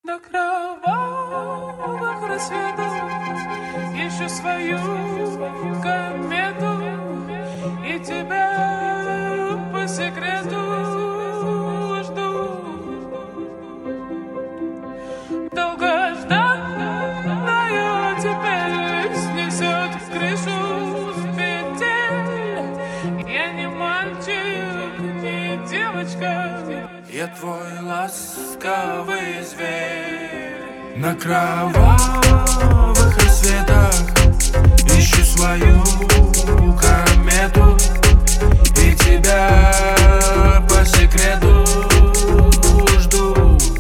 На кровавых рассветах ищу свою комету и тебя по секрету жду. Долгожданная теперь снесет крышу с петель. Я не мальчик, не девочка, я твой ласковый зверь. На кровавых рассветах ищу свою комету и тебя по секрету жду.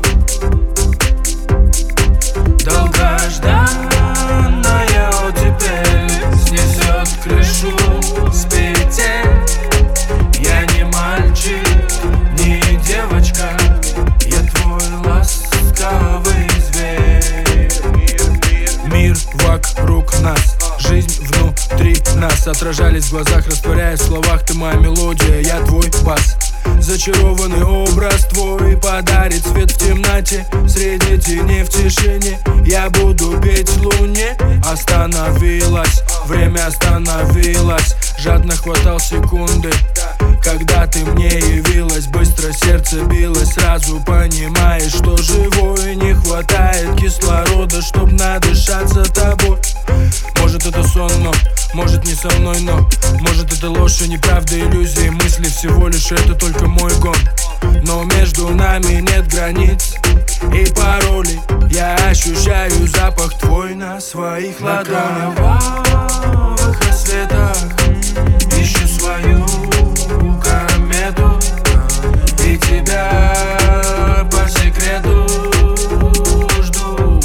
Долгожданная оттепель снесет крышу с петель. Я не мальчик, не девочка, я твой ласковый зверь. Мир вокруг нас, жизнь внутри нас, отражались в глазах, растворяясь в словах. Ты моя мелодия, я твой бас. Зачарованный образ твой подарит свет в темноте. Среди теней в тишине я буду петь луне. Остановилась, время остановилось. Жадно хватал секунды, когда ты мне явилась. Быстро сердце билось, сразу понимаешь, что живой. Не хватает кислорода, чтоб надышаться тобой. Может это сон, но может не со мной, но может это ложь и неправда, иллюзии, мысли. Всего лишь это только мой гон. Но между нами нет границ и паролей. Я ощущаю запах твой на своих ладонях. На кровавых рассветах ищу свою комету и тебя по секрету жду.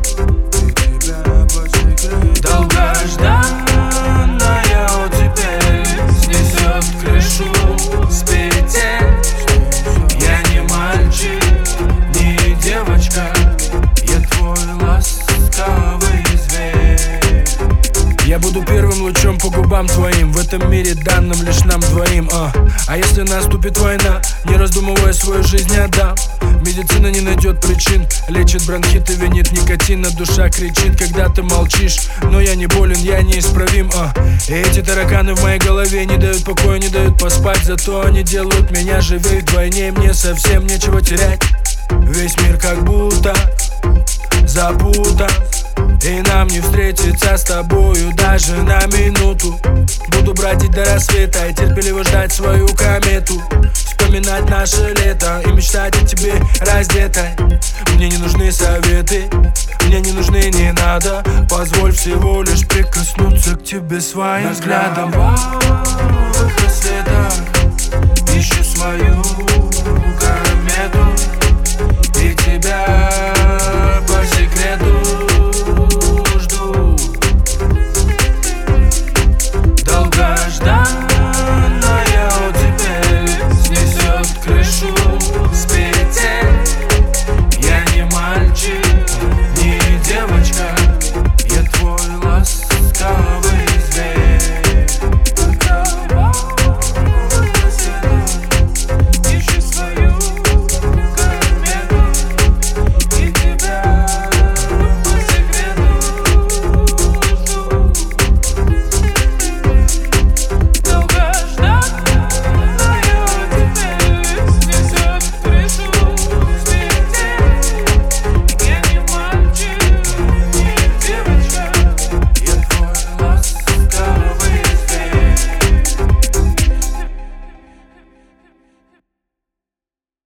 Долгожданная оттепель снесет крышу с петель. Я не мальчик, не девочка, я твой ласковый зверь. Я буду первым лучом по губам твоим в этом мире, данным лишь нам двоим. А если наступит война, не раздумывая, свою жизнь отдам. Медицина не найдет причин, лечит бронхит и винит никотин. Душа кричит, когда ты молчишь, но я не болен, я неисправим. И эти тараканы в моей голове не дают покоя, не дают поспать. Зато они делают меня живее вдвойне. Мне совсем нечего терять, весь мир как будто запутан, и нам не встретиться с тобою даже на минуту. Буду бродить до рассвета и терпеливо ждать свою комету, вспоминать наше лето и мечтать о тебе раздетой. Мне не нужны советы, мне не нужны, не надо. Позволь всего лишь прикоснуться к тебе своим взглядом. На кровавых рассветах ищу свою